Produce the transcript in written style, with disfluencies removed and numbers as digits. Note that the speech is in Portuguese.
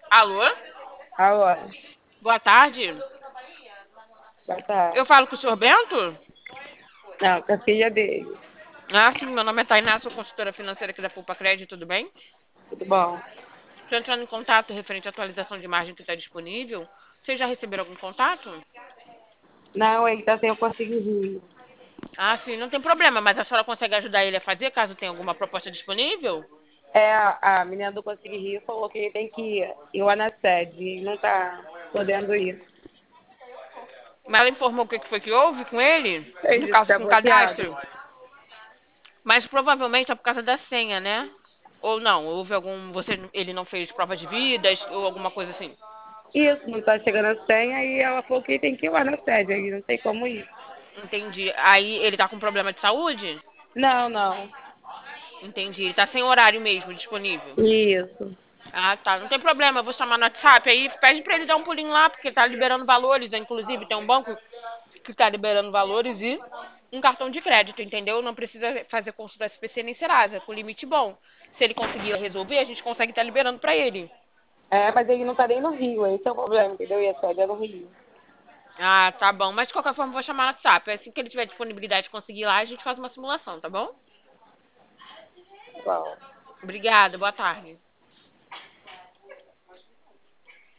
Alô? Agora, Boa tarde. boa Eu tarde. falo com o senhor Bento? Não, com a filha dele. Ah, sim, meu nome é Tainá, sou consultora financeira aqui da Poupa Crédito, tudo bem? Tudo bom? Estou entrando em contato referente à atualização de margem que está disponível. Vocês já receberam algum contato? Não, ele tá sem eu conseguir rir. Ah, sim, não tem problema, mas a senhora consegue ajudar ele a fazer caso tenha alguma proposta disponível? É, a menina do Conseguir Rir falou que ele tem que ir lá na sede e não tá podendo ir. Mas ela informou o que foi que houve com ele? Ele No disse que caso, tá com o bloqueado. cadastro? Mas provavelmente é por causa da senha, né? Ou não, houve algum. Ele não fez prova de vidas ou alguma coisa assim? Isso, não tá chegando a senha e ela falou que ele tem que ir lá na sede, ele não tem como ir. Entendi. Aí ele tá com problema de saúde? Não, não. Entendi. Ele tá sem horário mesmo disponível. Isso. Ah, tá. Não tem problema. Eu vou chamar no WhatsApp. Aí pede pra ele dar um pulinho lá, porque tá liberando valores. Inclusive, tem um banco que tá liberando valores e um cartão de crédito, entendeu? Não precisa fazer consulta SPC nem Serasa, com limite bom. Se ele conseguir resolver, a gente consegue estar liberando pra ele. É, mas ele não tá nem no Rio, esse é o problema, entendeu? E a sede é no Rio. Ah, tá bom. Mas de qualquer forma, eu vou chamar no WhatsApp. Assim que ele tiver disponibilidade de conseguir ir lá, a gente faz uma simulação, tá bom? Bom. Obrigada. Boa tarde.